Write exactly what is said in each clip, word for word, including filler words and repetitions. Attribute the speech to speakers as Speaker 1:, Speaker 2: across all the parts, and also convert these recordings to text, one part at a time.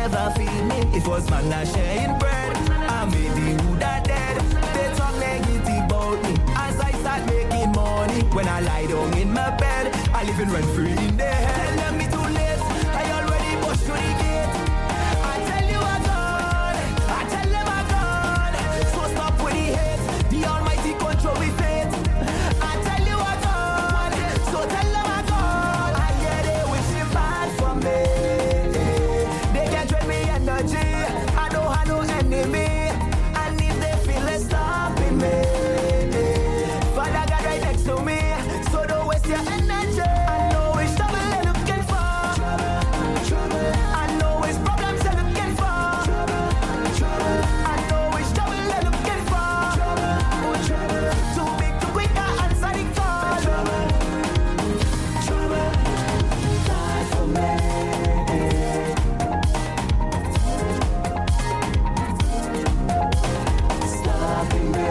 Speaker 1: never feed me. It was man that sharing bread. I made the wood that dead. They talk negative about me as I start making money. When I lie down in my bed, I live in rent free in their head. Tell them me too late, I already pushed through the gate. I tell you I'm gone, I tell them I'm gone. So stop with the hate, the Almighty control with faith. I tell you I'm gone, so tell them I'm gone. I hear they wishing bad for me. They can't drain me energy, I don't have no enemy. And if they feel it's stopping me, Father God right next to me, so don't waste your energy. I know it's trouble they're looking for. Trouble. I know it's problems they're looking for. Trouble. I know it's trouble they're looking for. Trouble. Too big to quick, I answer the call. Trouble. Trouble. Die for me. Stopping me.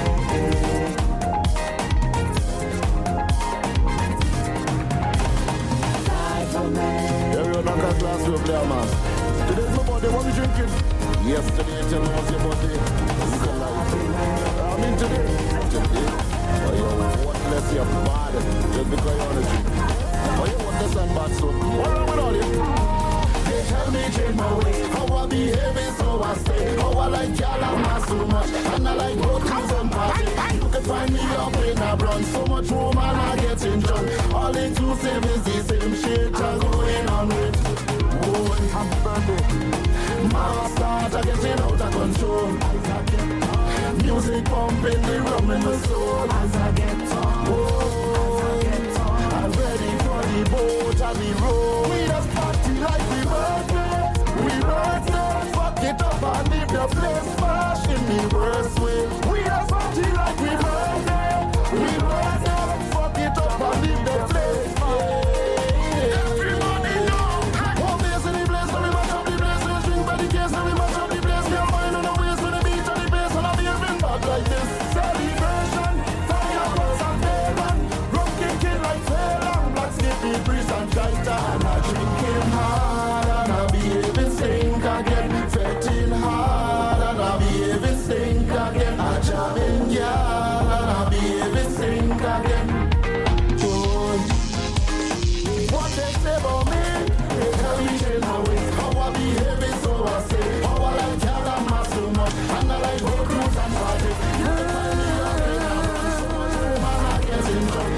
Speaker 2: Yeah, you're not a glass of player, man. Today's my birthday, what we drinking? Yesterday, tell me what's your birthday. You can lie. I mean today. Today. Oh, you what less your bad just because you're on a drink. Oh, you want this and bad, so what wrong with all you? They tell me change my ways, how I behave so I stay. How I like y'all and mass so much, and I like both cruise and party. You can find me up in a brunch, so much room and I get in drunk. All inclusive is the same shit I'm going on with. Oh, happy birthday. My stars are getting out of control. Music pumping, the rum in the soul. As I get on, oh, as I get on, I'm ready for the boat and the road. We just party like we birthday, we birthday. Fuck it up and leave the place smash in the worst way. We just party like we birthday, we birthday. Fuck it up and leave the place smash. Everybody know, one place in the place, so we mash up the place. We drink by the case, so we mash up the place. We are fine on the waist to the beach and the bass, and I'll be even back like this. Celebration, fireworks and bacon, rum kicking like Phelan, black skippy breeze and Jaita. And I drinking hard and I behaving stink again, fetting hard and I behaving stink again. I jamming girl and I behaving stink again. Boy, what they say about me, they tell me change my ways. How I behaving so I say. How I like y'all and mass so much, and I like road cruise and party. You can find me up in a run, so much room and I get in drunk.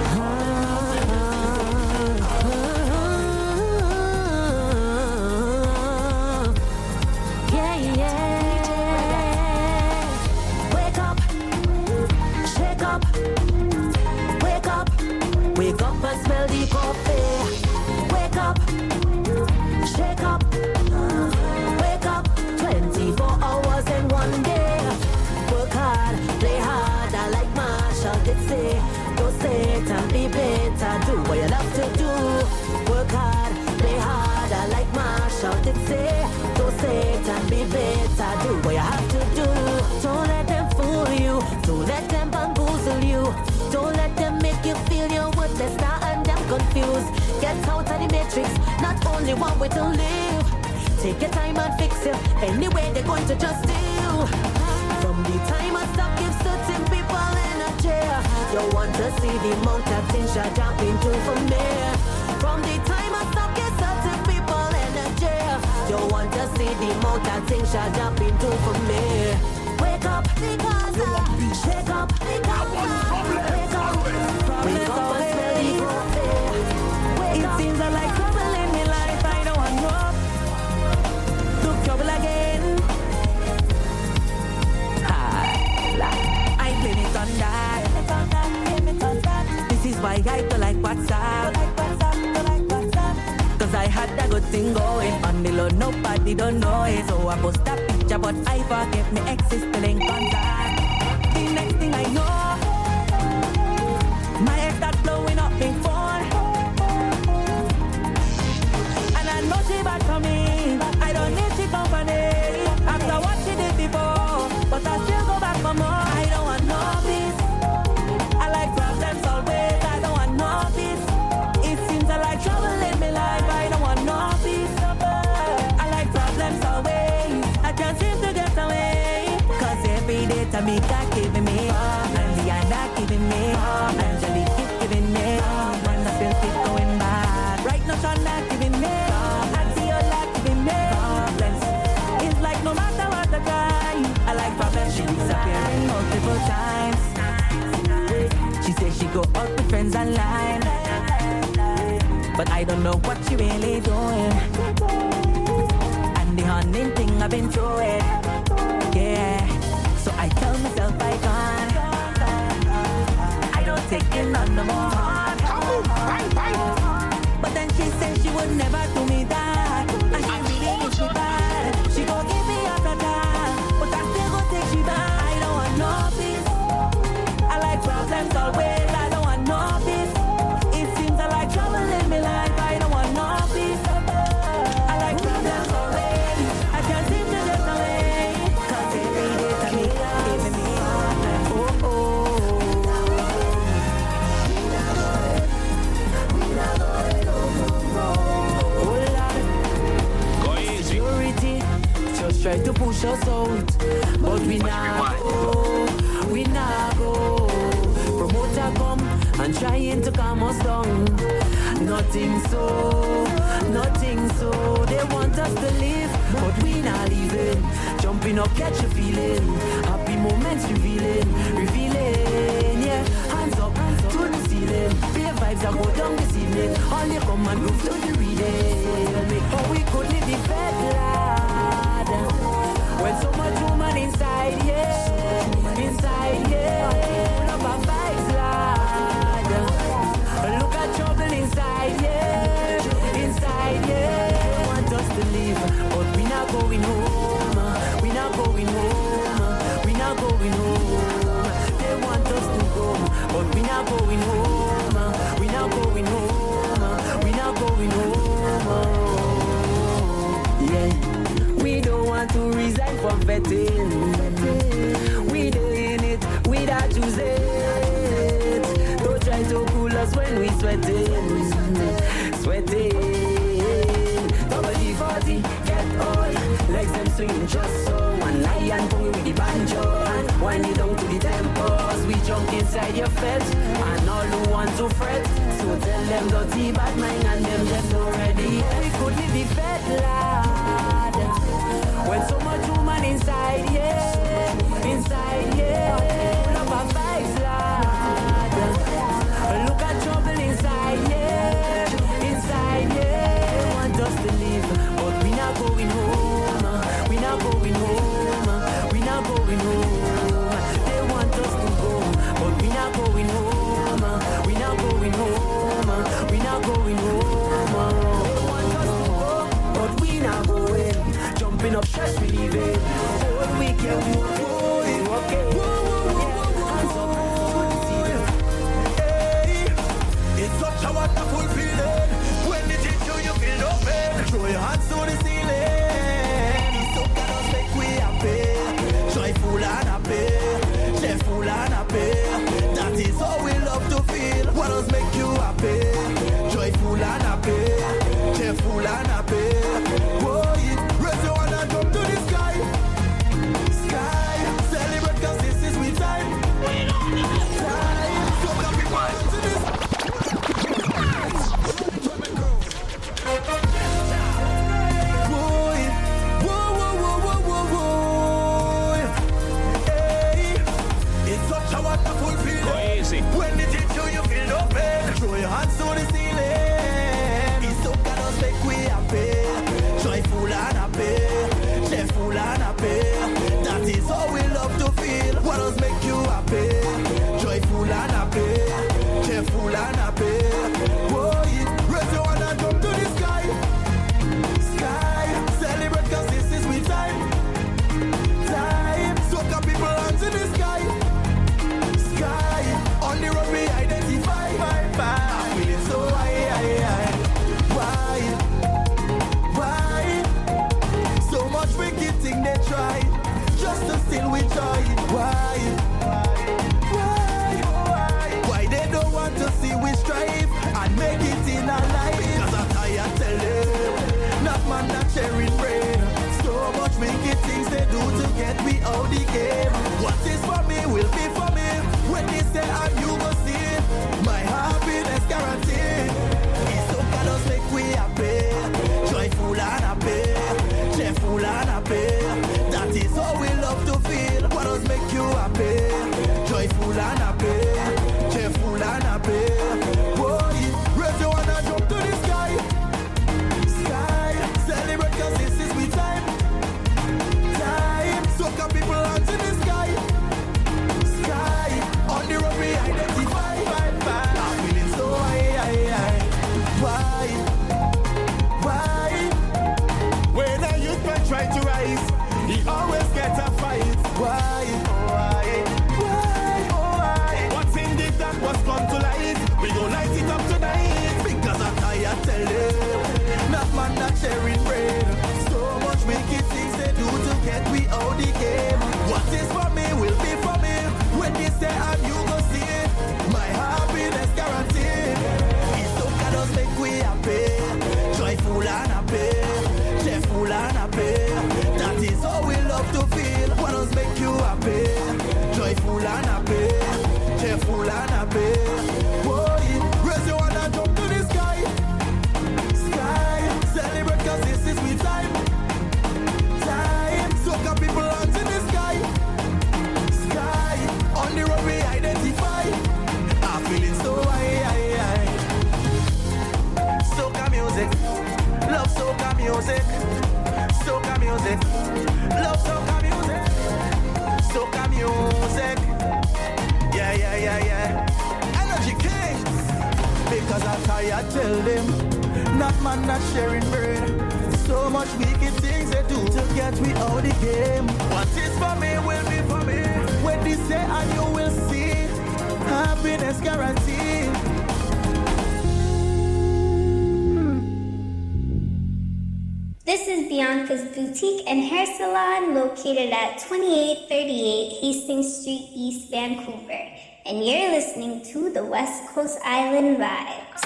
Speaker 3: Yeah, yeah. Wake up, shake up, wake up, wake up and smell the coffee. Wake up, shake up, wake up. twenty-four hours in one day. Work hard, play hard. I like Marshall did say. Go sit and be better. Do what you love to do. Work hard, play hard. I like Marshall did say. Go sit and be better. Do what you have to do. Don't let them fool you. Don't let them bamboozle you. Don't let them make you feel you're worthless now and them confused. Get out of the matrix. Not only one way to live. Take your time and fix it. Anyway, they're going to just steal. From the time I stop, give certain people in a chair. You want to see the amount of things you're jumping to from there. From the time I stop, give certain people in a chair. You want to see the amount of things you're jumping to from there. Wake up, because I shake up, wake up, wake up, wake up and smell the coffee. It seems I like trouble in my life, I don't want no. Look trouble again. Ah, I blame it on that. This is why I don't like WhatsApp. Cause I had a good thing going on the low, nobody don't know it. So I post that picture, but I forget me ex is still in contact. The next thing I know, my ex start blowing up in phone. And I know she bad for me, I don't need she company. After what she did before, but I still go back for more. I don't want no peace, I like problems always. I don't want no peace. It seems I like trouble in my life. I don't want no peace. I like problems Tamika giving me, and Diana giving me, Angelique keep giving me, and I feel keep going bad. Right now, Shonda giving me, Adiola giving me, problems. It's like no matter what I try, I like problems. She disappearing multiple times. She says she go out with friends online, but I don't know what she really doing. And the hunting thing I've been through it, yeah. So I tell myself I can't. I don't take it none no more. But then she said she would never do me that, and she really needs me bad. She gon' give me up the time, but I still gon' take she back. I don't want no peace. I like problems always. I don't want no peace. It seems I like trouble in my life. I don't want no peace. I like problems always. I can't seem to get away. Cause every day to me, giving me oh oh.
Speaker 4: Go easy.
Speaker 3: Security just try to push us out, but we not go. We not go. Promoter come and trying to calm us down. Nothing so, nothing so. They want us to live, but we not leaving. Jumping up, catch a feeling. Happy moments revealing, revealing. Yeah, hands up to the ceiling. Beer vibes that go down this evening. Only come and groove to the reading. Oh, we could live the fed lad. When so much woman inside, yeah, inside, yeah. Love our vibes, lad. Look at trouble inside, yeah, inside, yeah. They want us to leave, but we not going home. We not going home. We not going home. They want us to go, but we not going home. We not going home. We not going home. Yeah. We don't want to resign from vetting. We doing it without choosing it. Don't try to cool us when we sweating. Sweating. Double forty, get old. Legs them swing just so. One lion boy with the banjo. And wind it down to the tempos. We jump inside your felt. And all who want to fret. So tell them dirty bad mind and them just already. We could live the fed lad. When so much woman inside, yeah, inside, yeah. Love our vibes, lad. Look at trouble inside, yeah, inside, yeah. They want us to live, but we not going home. We not going home. We not going home. They want us to go, but we not going home. We not going home. We not going home. They want us to go, but we not going. Jumping up, stress relieving. Whole weekend, we walk it, walk it. Hands up to the ceiling.
Speaker 1: Hey, it's such a wonderful feeling. When it hits you, you feel no pain. Throw your hands to the ceiling. So can us make we happy. Joyful and happy. Cheerful and happy. That is how we love to feel. What does make you happy? Joyful and happy. Cheerful and happy. Whoa, raise your hand and jump to the sky. Sky, celebrate cause this is we time. Time, so can we go to this. Boy, whoa, whoa, whoa, whoa, whoa, whoa. Hey, it's such a wonderful feeling.
Speaker 4: Go easy.
Speaker 1: When it hits you, you feel no pain. Throw your hands to the ceiling. It's so can us make we happy. Joyful and happy. Cheerful and happy. That is how we love to feel. What does make you happy? Joyful and happy. Cheerful and happy. Boy, raise your hand and jump to the sky. Sky, celebrate cause this is we time. Time, so can people hands in the sky. Sky, on the road we identify. Bye, bye. I'm feeling so high, high, high. Why? Why? So much wicked thing they try, just to steal with joy. Why? Why? Why they don't want to see we strive and make it in our life? Cause I tire tell them, not man not sharing brain. So much wicked things they do to get me out the game. What is for and happy. That is how we love to feel. What does make you happy? Joyful and happy, cheerful and happy. Boy, raise your hand and jump to the sky. Sky, celebrate 'cause this is we time. Time, soca people hands in the sky. Sky, on the road we identify. I'm feeling so high, high, high. Why? Why? When a youth man try to rise, he always gets a fight. Why? Why? Why? Why? What's in the dark was come to light. We gon' light it up tonight. Because I'm tired, tell them. Not man not sharing bread. So much wicked things they do to get we out the game. What is for me will be for me. When they say I'm you go see it. My happiness guaranteed. It's so God us make we happy. Joyful and happy. Cheerful and happy. That is how we love to feel. What does make you happy? Joyful and happy. Cheerful and happy. Boy, raise your hand and jump to the sky. Sky, celebrate 'cause this is we time. Time, soca people hands in the sky. Sky, on the road we identify. I'm feeling so high, high, high. Soca music, love soca music. Soca music, love soca music. Soca music, yeah, yeah, yeah, yeah. Energy kings, because I'm tired, tell them. Not man, not sharing bread. So much wicked things they do to get me out the game. What is for me will be for me. When they say and you will see, happiness guaranteed.
Speaker 4: This is Bianca's Boutique and Hair Salon located at twenty-eight thirty-eight Hastings Street, East Vancouver. And you're listening to the West Coast Island Vibes.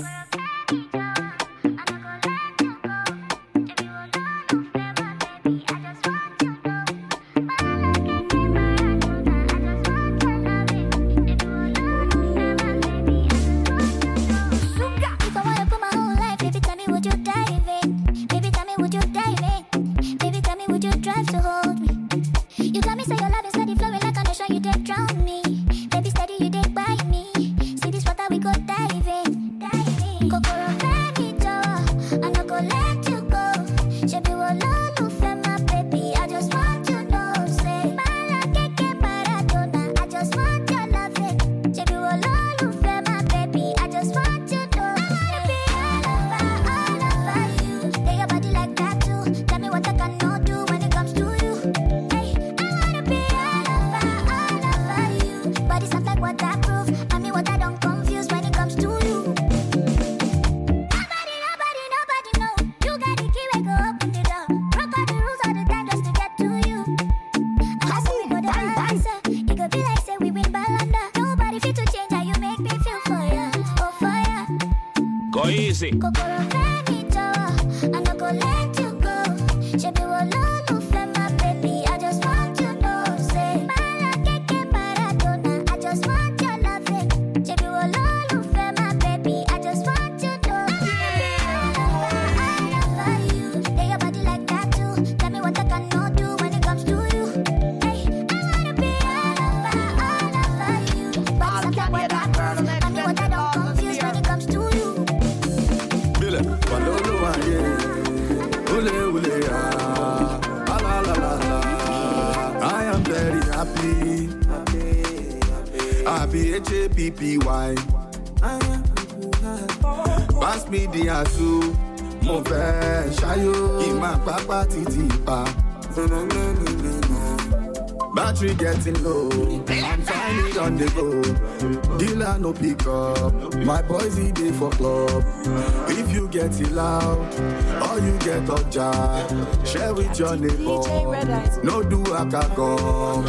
Speaker 5: Pass me the asu, mo fẹ́ ṣayó, ìmọ̀ pápá títí pa. Battery getting low, I'm finally on the go. Dealer no pick up, my boys he dey for club. If you get it loud, or you get a job, share with your neighbor. No do akakom.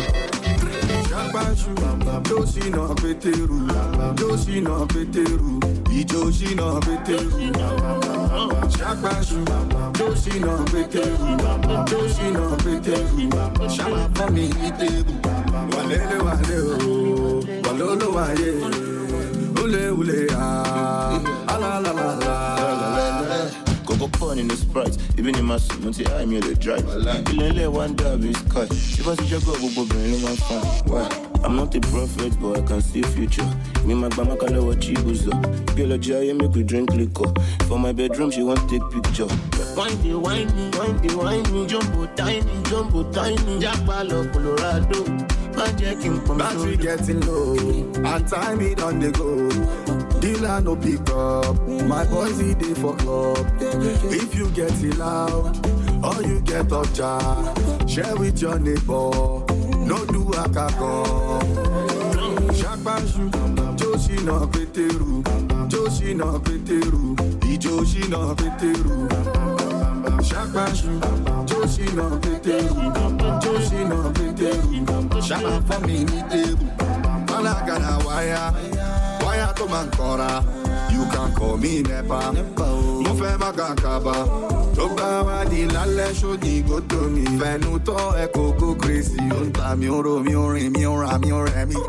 Speaker 5: Joshi no peteru, Joshi no peteru, Joshi no peteru. Shakbashu, Joshi no peteru, Joshi no peteru. Shama for me iteru, walele wale o, walolo wale, ule ule ah, ala la la la.
Speaker 6: for fun in the sprites. Even in my suit, I'm here to drive. You don't let one dab is cut. If I see you go, go, go, no man fine. Why? I'm not a prophet, but I can see future. Me, my grandma call her what she goes up. Girl, a giant make we drink liquor. For my bedroom, she want to take picture. Wine me, wine me, wine me, wine me. Jumbo tiny, jumbo tiny. Jackpalo, Colorado.
Speaker 5: Battery getting low, and time it on the go. Dealer no pick up, my boys eat day for club. If you get it loud, or you get up jar, share with your neighbor. No do a kakon. Shakbashu, Joshi no peteru, Joshi no peteru, Joshi no peteru. Shakbashu, Joshi no peteru, Joshi no peteru. Shama for me ni tebu, Malagana wire, wire to Mancora. You can call me Nepa, Mufe Magankaba. Toba di lale show di go to me. Venuto eko go crazy, unta mi oro mi ori mi ora mi ore mi.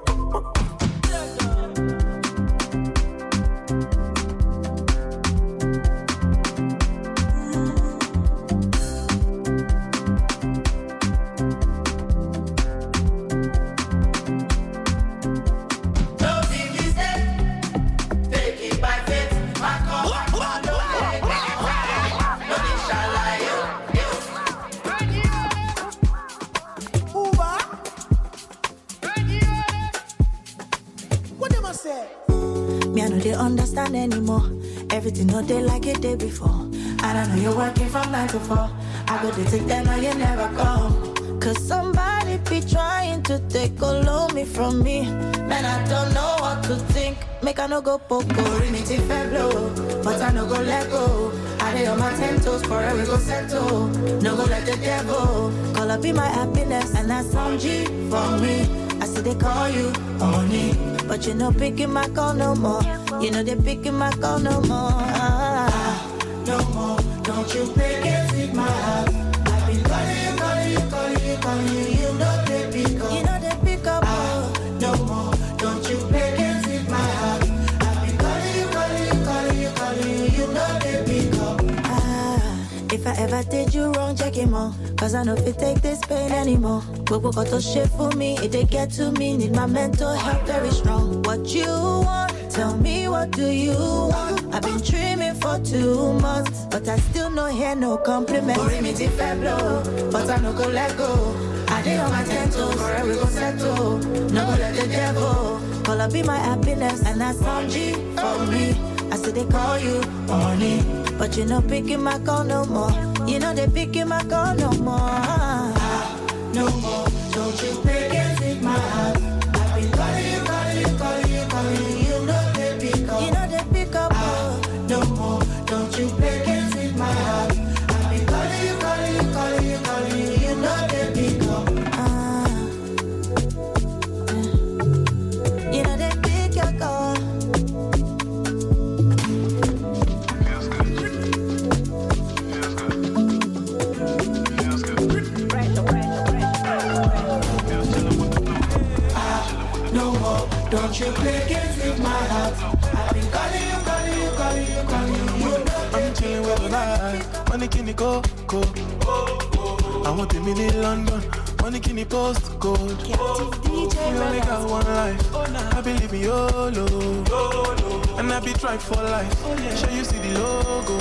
Speaker 7: Anymore. Everything no day like it day before. And I know you're working from nine to four. I go to take that now you never come. Cause somebody be trying to take all of me from me. Man, I don't know what to think. Make I no go poco, limit if I blow. But I no go let go. I lay on my ten toes, forever go settle. No go let the devil call up be my happiness. And that's some G for me. I see they call you honey, but you no picking my call no more. You know they picking my call no more. Ah, no more. Don't you pick it with my heart. I've been calling you, calling you, calling you, calling you. You know they pick up. You know they pick up. Ah, no more. Don't you pick it with my heart. I've been calling you, calling you, calling you, calling you. You know they pick up. Ah, if I ever did you wrong, check him out. Cause I know if it take this pain anymore. Gbogbo got to shit for me. If they get to me, need my mental health very strong. What you want? Tell me what do you want? I've been dreaming for two months, but I still no hear no compliment. Worry me if I blow, but I no go let go. I did on my ten toes, forever go settle. No go let the devil call up be my happiness, and that's some G for me. I said they call you honey, but you no picking my call no more. You know they picking my call no more. Ah, no more. Don't you pick it with my heart. I've been calling you, calling you, calling you, calling you. You know they pick up. You know they pick up. Ah, no more. Don't you pick it with my heart. I've been calling you, calling you, calling you, calling you. You know they pick up. Ah, you know they pick your call. Don't you play games with my heart. I've been calling you, calling you, calling you, calling you. You know
Speaker 8: I'm chilling with the night. Money can go, go. I want the mini London. Money can post code. You only got one life. I believe me, YOLO. And I be trying for life. Sure you see the logo.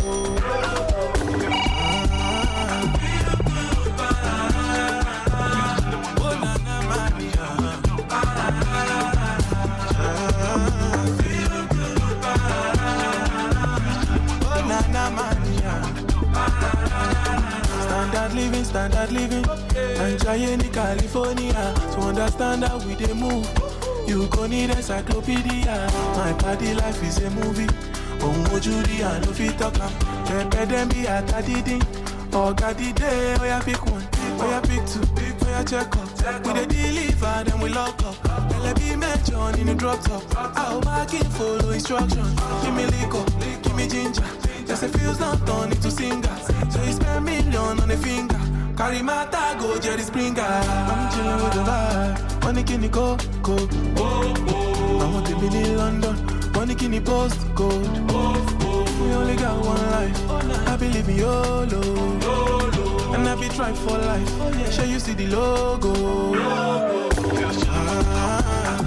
Speaker 8: Standard living, standard living. And giant in California. To understand how we dey move, you gon' need encyclopedia. My body life is a movie. Oh, Mojuri, I know fit talk am. Pepe dem be at a diddy. Oh, God, the day, oh, ya pick one. Oh, ya pick two. Oh, ya check up. We dey deliver, then we lock up. L B mention in the drop top. I'll back in, follow instruction. Give me liquor, give me ginger. Just a feels not turn into singer. So you spend million on a finger. Carry my tag, go Jerry Springer. I'm chilling with the vibe. Money can you go, go. I want to be in London. Money can you post code. We only got one life. I believe in YOLO. And I be trying for life. Shall you see the logo? Ah.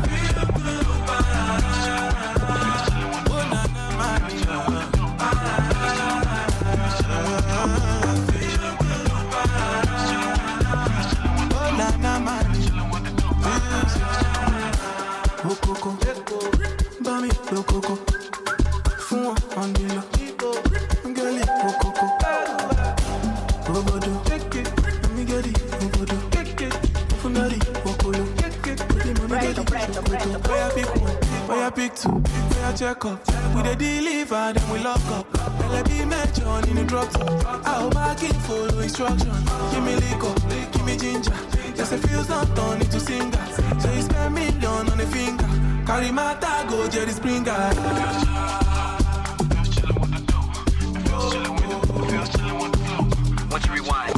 Speaker 8: Coco, Bami, lo coco, Fun on the low, Girlie, lo coco, Robodo, let me get it, Robodo, Funari, Okolo, where I pick one, where I pick two, where I check up, we dey deliver, then we lock up, L B mention in the drop top, I'll back it, follow instruction, give me liquor, give me ginger, just a few don't turn into singer, so you spend million on a finger. Carry my tag, go Jerry Springer.
Speaker 9: Once you rewind.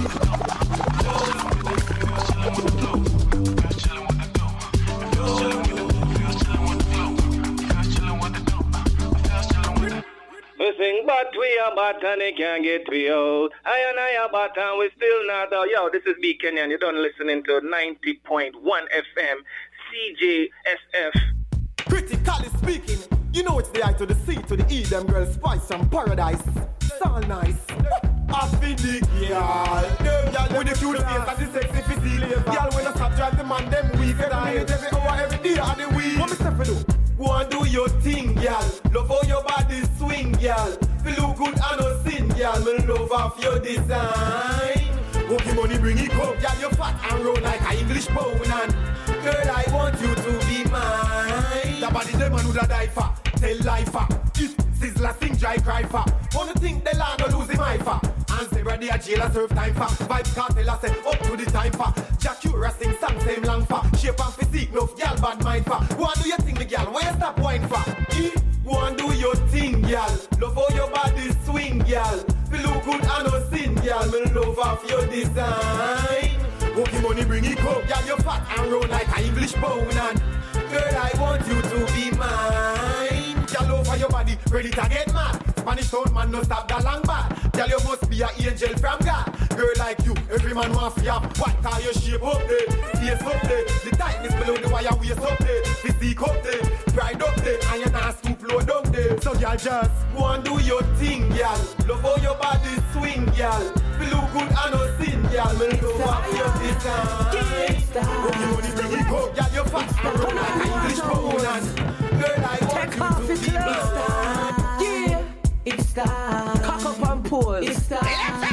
Speaker 10: We sing, but we are bad and they can't get we out. I and I are bad and we still not out. Yo, this is B Kenyan. You're done listening to ninety point one F M C J S F.
Speaker 11: Critically speaking, you know it's the I to the C to the E, them girls spice and paradise. It's all nice. I feel the girl, with the cute face and the sexy physique. Girl, when I stop drive the man, them weak. Every minute, every hour, every day of the week. What me say for do? Go and do your thing, girl. Love how your body swing, girl. Feel look good and no sin, girl. Me love off your design. Walking money, bring it up, girl. You fat and roll like an English bone. And girl, I want you to be mine. The body, the man who da die for. Tell life for. It sizzler, sing, dry, cry for. Wanna think the land or lose him eye for. And say ready a jail and serve time for. Vibes cartel a say up to the time for. Jacura sing song same long for. Shape and physique, no girl bad mind for. Go and do your thing, the girl. Why you stop wine for? E? Go and do your thing, girl. Love how your body swing, girl. Feel look good and no sin, girl. Me love off your design. Walking money, bring it up, girl. You fat and roll like an English bone. And girl, I want you to be mine. Girl, over your body, ready to get mad. Spanish town man, no stop that long bad. Girl, you must be an angel from God. Girl like you, every man want to have. What are your shape up there? Face up there. The tightness below the wire, waist up there. Physique up there. Pride up there. And you're not stoop low down there. So girl, just go and do your thing, girl. Love how your body swing, girl. Feel look good and no sin, girl. Me love off your design. Okay, money bring it up, girl. You fat and roll like an English bone. And girl, I want you to be mine.
Speaker 12: Yeah, it's time. Cock up and pull. It's time.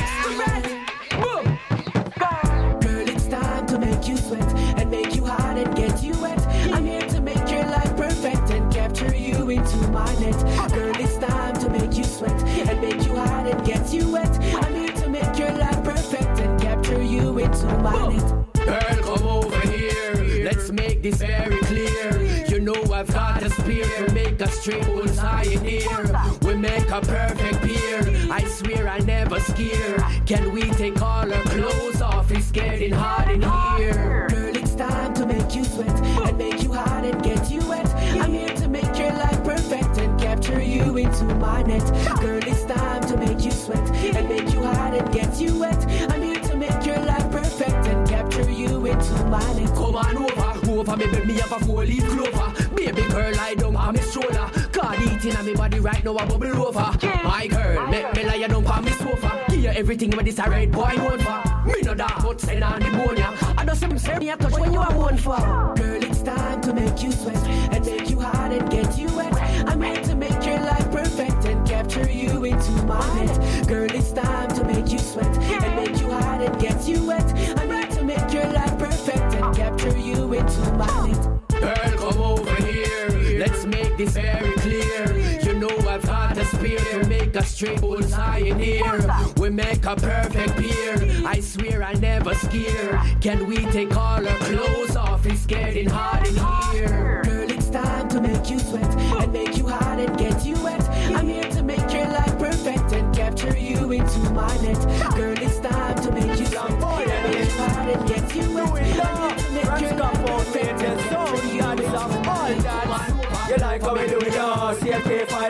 Speaker 12: Boom. Girl, it's time to make you sweat and make you hot and get you wet. I'm here to make your life perfect and capture you into my net. Girl, it's time to make you sweat and make you hot and get you wet. I'm here to make your life perfect and capture you into my net.
Speaker 13: Girl, come over here. Let's make this very clear. You know I've got a spear to make a straight bullseye in here. We make a perfect pair. I swear I never scare. Can we take all our clothes off? It's getting hot in here.
Speaker 12: Girl, it's time to make you sweat and make you hot and get you wet. I'm here to make your life perfect and capture you into my net. Girl, it's time to make you sweat and make you hot and get you wet. I'm here to make your life perfect and capture you into my net.
Speaker 13: Come on over, over me, baby, me have a four-leaf clover. Baby girl, lie down on me shoulder. God eating on me body right now, I bubble over. My girl, make me lie down on me sofa. Give you everything when this a red boy want for. Me no da, but send on the bone ya. I know some say me a touch when you are born for.
Speaker 12: Girl, it's time to make you sweat and make you hot and get you wet. I'm here to make your life perfect and capture you into my net. Girl, it's time to make you sweat and make you hot and get you wet. I'm here to make your life perfect and capture you into my net.
Speaker 13: Girl, come over here. Let's make this very clear. You know I've got a spear to make a straight bullseye in here. We make a perfect pair. I swear I never scare. Can we take all our clothes off? It's getting hot in here.
Speaker 12: Girl, it's time to make you sweat and make you hot and get you wet. I'm here to make your life perfect and capture you into my net. Girl, it's time to make you sweat and make you hot and get you wet. I'm here to make your life perfect and capture you into my net.
Speaker 11: You like how we do it now, C F K five hundred,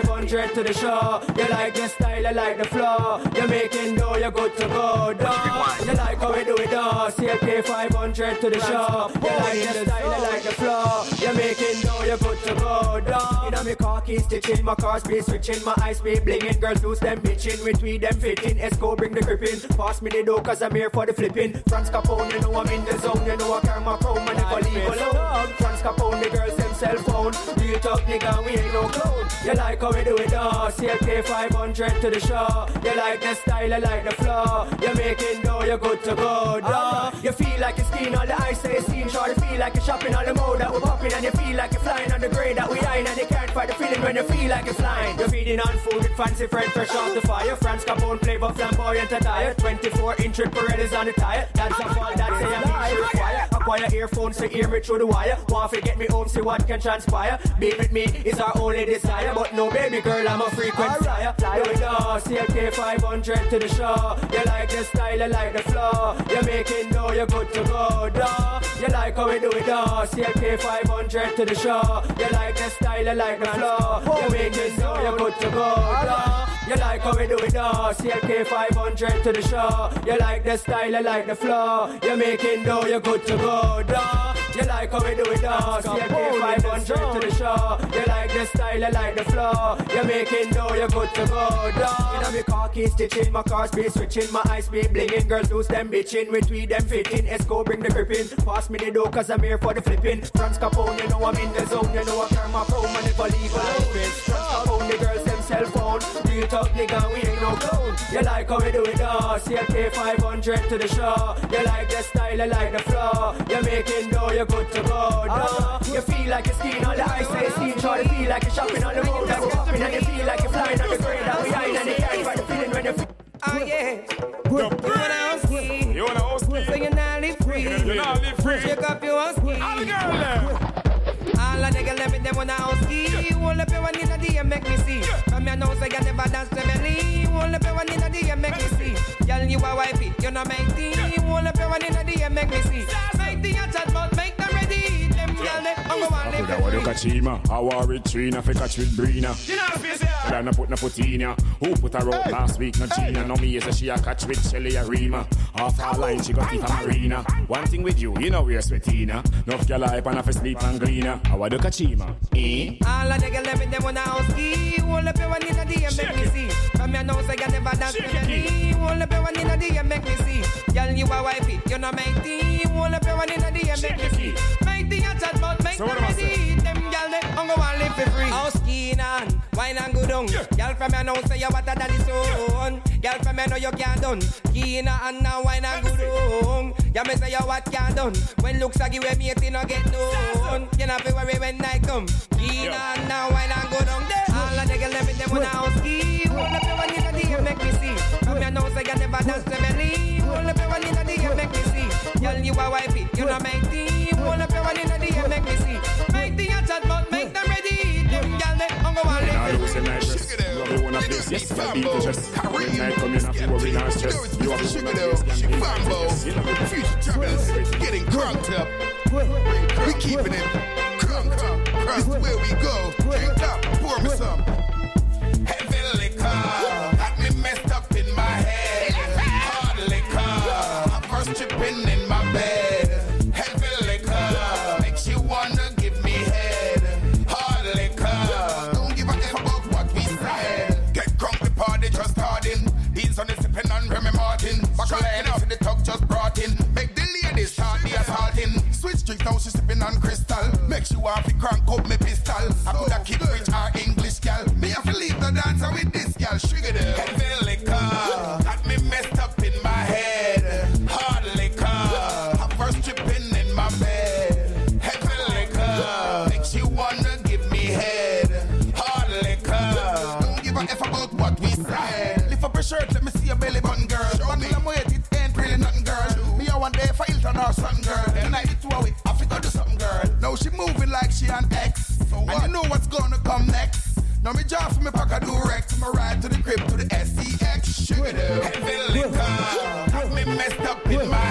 Speaker 14: hundred to the show. You like the style, you like the flow. You're making dough, you're good to go. Dough. You like how we do it, dough. C L K five hundred to the show. You like the style, you like the flow. You're making dough, you're good to go. Dough. You know me car keys stitching, my car speed switching, my eyes speed blinging. Girls loose them bitching, we tweet them fitting. Esco bring the gripping. Pass me the dough cause I'm here for the flipping. France Capone, you know I'm in the zone. You know I carry my chrome and never leave alone. France Capone, the girls them cell phone. Real talk nigga, we ain't no clone. You like how we do it, dough. C L K five hundred to the show. You like the style, you like the flow. You're making dough, you're good to go, dough. You feel like you're skiing all the ice, say scene. Sure, you feel like you're shopping all the mode that we're popping. And you feel like you're flying on the grade that we eyeing. And you can't fight the feeling when you feel like you're flying. You're feeding on food with fancy friend fresh off the fire. France Capone flavor flamboyant attire. twenty-four inch Pirellis on the tire. That's a fall, that's a mixture require. Acquire earphones to hear me through the wire. Want to get me home, see what can transpire. Being with me is our only desire. But no baby girl, I'm a frequent flyer. Do it all, C L K five hundred to the show. You like the style, you like the flow. You're making dough, you're good to go, dough. You like how we do it all, C L K five hundred to the show. You like the style, you like the flow. You're making dough, you're good to go, dough. You like how we do it all, C L K five hundred to the show. You like the style, you like the flow. You're making dough, you're good to go, dough. You like how we do it all, C L K five hundred to the show. You like the style, you like the flow. You're making dough, you're good to go, dough. You know me car keys stitching, my car speed switching, my eyes speed blinging. Girls loose them bitching, we tweet them fitting. Esco bring the gripping. Pass me the dough cause I'm here for the flipping. France Capone, you know I'm in the zone. You know I carry my chrome and never leave alone. France Capone, the girls them cell phone. Real talk nigga, we ain't no clone. You like how we do it all, C L K five hundred to the show. You like the style, you like the flow. You're making dough, you're good to go, dough. You feel like you're skiing on the ice, say scene. Try to feel like you're shopping on the road that we're popping. And you feel like you're flying on the grade that we eyeing. And you can't fight the feeling when you feel.
Speaker 15: Oh yeah, you wanna house ski? You wanna house ski? So you not live free. You not live free. Check up your house ski. All the girls there. All of the girls them them wanna house ski. Hold up your one in the D M make me see. From your nose I can never dance to belly. Hold up your one in the D M make me see. Girl you a wifey, you know my team. Hold up your one in the D M make me see. Make the chat but make them ready. Them girls they I'm gonna live free.
Speaker 16: Look at Chima, I war with Trina, fi catch with Brina.
Speaker 15: You know the face yeah.
Speaker 16: Then I put no foot in ya. Who put her out last week? No Gina. No me say she a catch with Shelly Arima. Off her line she got it from Marina. One thing with you, you know we're sweatina. Nuff girl hype and a sleep and gleaner. I want to catch him. Eh?
Speaker 15: All of the girls them them wanna house ski. Hold up your one in the D M make me see. From your nose I can never dance to the knee. Hold up your one in the D M make me see. Girl you a wifey, you know my team. Hold up your one in the D M make me see. Make the chat but make them ready. Them girls they I'm gonna live for free. House skiing on, wine and go down. Girl from your nose say you what a daddy son. Girl from your know you can't done. Skiing on now wine and go down. You me say you what can't done. When looks like you with me it no get done. You not feel worry when I come. Skiing on now wine and go down. All of the girls them them wanna house ski. Hold up your one in the D M make me see. From your nose I can never dance to belly. Hold up your one in the D M make me see. Girl you a wifey, you know my team. Hold up your one in the D M make me see. Make the chat but make them ready. Them girls they I'm gonna live for free.
Speaker 16: Love you wanna place, yes, I beat the chest. When night come in, I feel worry and stress. You have to place, can be fambo.
Speaker 17: Future travelers getting crunked up. We keeping it crunked up. Crust where we go. Drink up, pour me some. Heavy liquor got me messed up in my head. Hard liquor, I'm first tripping in my bed. Heavy liquor makes you wanna give me head. Hard liquor, don't give a F about what we said. Get crunk, the party just starting. He's on the sipping on Remy Martin. Back up in the tug just brought in. Make the ladies start the assaulting. Switch drinks now she sipping on crystal. Make sure I fi crank up me pistol. I coulda keep rich or English gal. Me have to leave the dancer with this gal. Sugar them. Heavy liquor got me messed up in my head. Hard liquor, I'm first tripping in my bed. Heavy liquor makes you wanna give me head. Hard liquor, don't give a F about what we said. Lift up your shirt, let me see your belly button, girl. One till I'm wait, it ain't really nothing, girl. Me a one day for Hilton or something, girl. Tonight it's two with I figure do something, girl. Now she moving like she an ex. So and you know what's gonna come next. Now me jaw for me pack a do wreck. To my ride to the crib to the S E X. Sugar them. Heavy liquor got me messed up in my